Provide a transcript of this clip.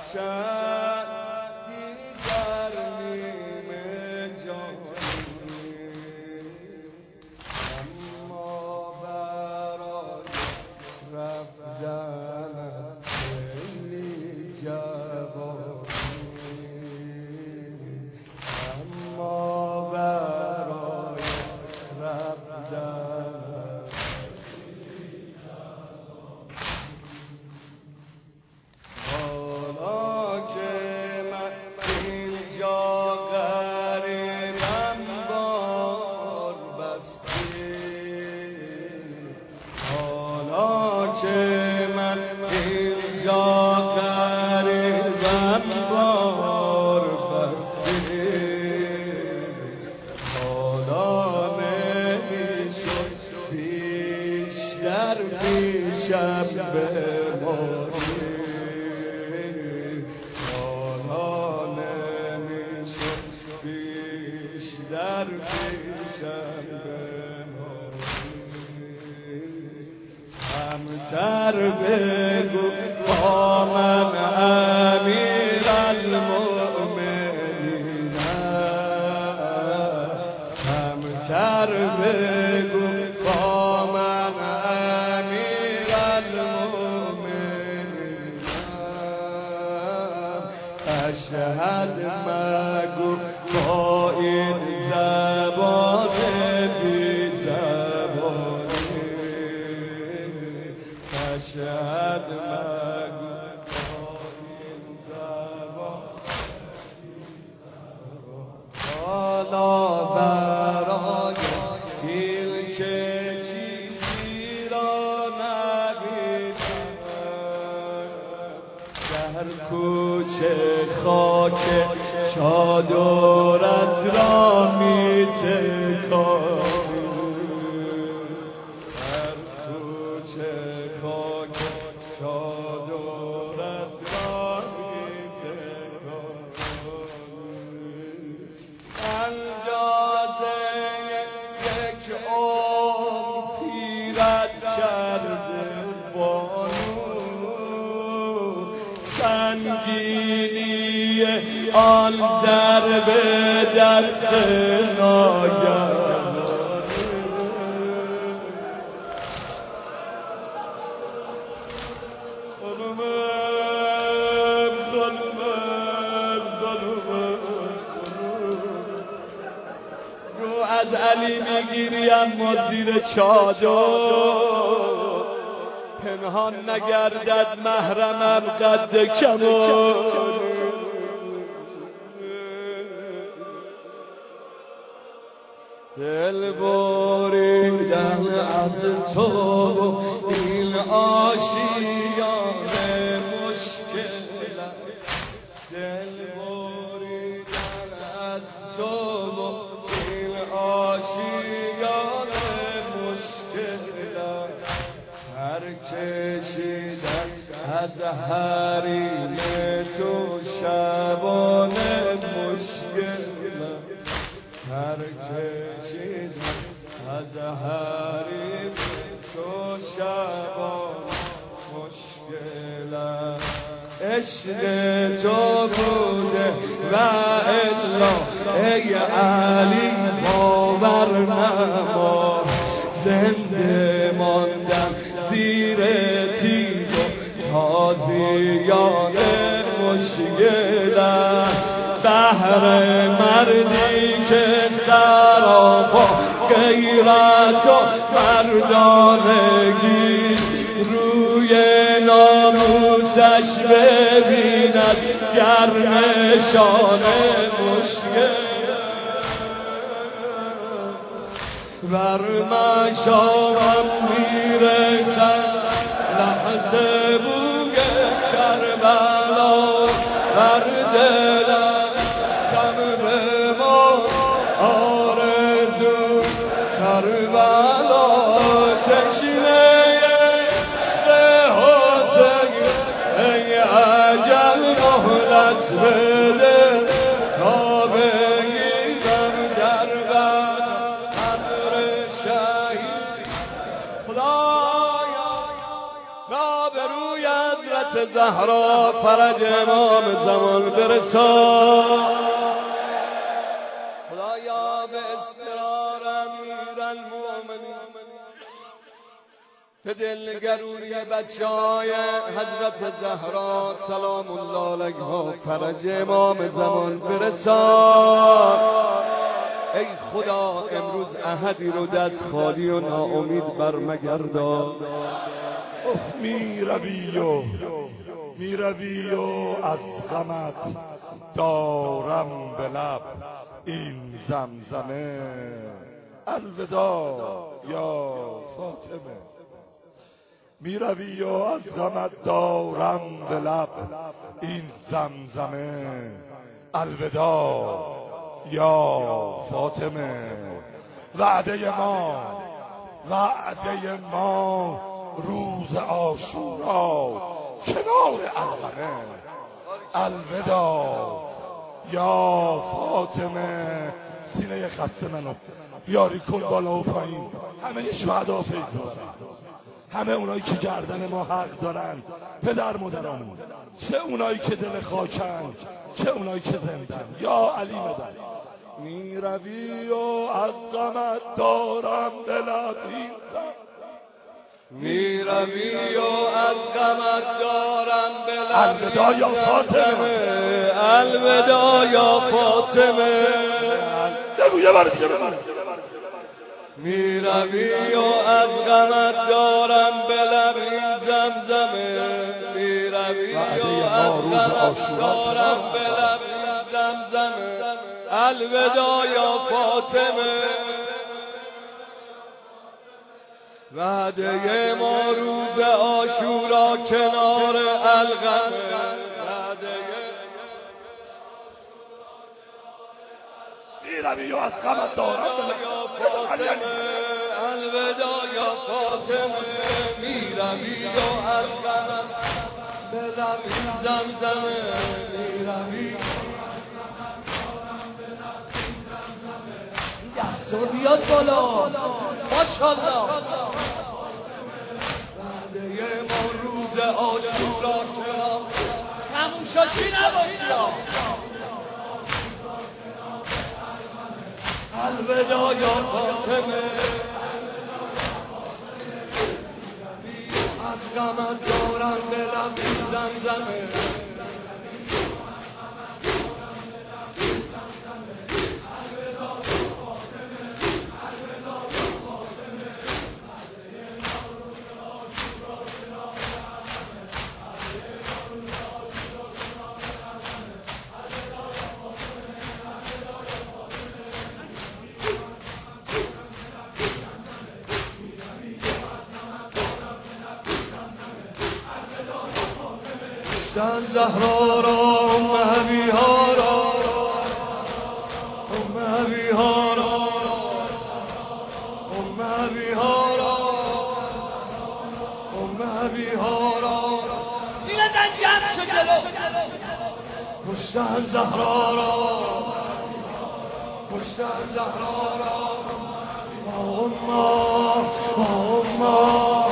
باشد دیگر نیمه جانی، اما برای رفتن خیلی جوانی، اما برای رفتن حالا که من اینجا غریبم بار بستی، حالا که من اینجا غریبم بار بستی، حالا نمیشد بیشتر پیشم بمانی، بیشتر پیشم بمانی، کمتر بگو با من امیرالمؤمنین، کمتر بگو با من امیرالمؤمنین، اشهد مگو با این زبان بی زبانی، اشهد مگو با این زبان بی زبانی، حالا برای این که چیزی را نبینم، در کوچه خاک چادرت را می‌تکانی، در کوچه خاک چادرت را می‌تکانی، اندازه یک عمر پیرت کرده بانو، سنگینی آن ضرب دست ناگهانی، رو از علی میگیری اما زیر چادر پنهان نگردد محرمم قد کمانی، دل بریدن از تو این آشیان مشکل، دل بریدن از تو این آشیان مشکل، هر کشیدن از حریم تو شبانه مشکل، هر کشیدن از حریم تو شبانه مشکل، عشق تو بوده و الا ای علی باور نما، زنده ماندم زیر تیغ و تازیان مشکل، بهر مردی که سراپا غیرت و مردانگیست، روی ناموسش ببیند گر نشان مشکل، بر مشامم میرسد لحظه بوی کربلا، بر دلم سمر ما آرزو کربلا، تشنه عشق حسین ای عجل مهلت بده تا بگیرم در قدر شهید. خدایا به آبروی حضرت زهرا فرج امام زمان برسان. خدایا به اصرار امیرالمومنین به دلنگرونی بچه‌های حضرت زهرا سلام الله علیها فرج امام زمان برسان. ای خدا امروز احدی رو دست خالی و ناامید برمگردان. میروی و از غمت دارم به لب این زمزمه. الوداع یا فاطمه. میروی و از غمت دارم به لب این زمزمه. الوداع یا فاطمه. وعده ما روز عاشورا کنار الغمه. الوداع یا فاطمه. سینه خسته منو یاری کن بالا و پایین. همه شهدا فیض ببرن، همه اونایی که گردن ما حق دارن، پدر مادرامون، چه اونایی که دل خاکن چه اونایی که زندن. یا علی مدد. میروی و از غمت دارم به لب این میروی و از غمت دارم به لب. الوداع یا فاطمه. الوداع یا فاطمه. بگو یه بار دیگه بگو. میروی و از غمت دارم به لب این زمزمه. میروی و از غمت دارم به لب این زمزمه. الوداع یا فاطمه. وعده ما روز عاشورا کنار الغمه. میروی و از غمت دارم به لب. الوداع یا فاطمه. میروی و از غمت به لب این زمزمه. میروی دستو بیاد بالا ماشاءالله. وعده ما روز عاشورا کنار تموم شد چی نباشی. الوداع یا فاطمه. از غمت دارم به لب این زمزمه. کشتن زهرا را ام ابیها را ام ابیها را ام ابیها را ام ابیها را. سینه جمع شو جلو. کشتن زهرا را کشتن زهرا را. با اما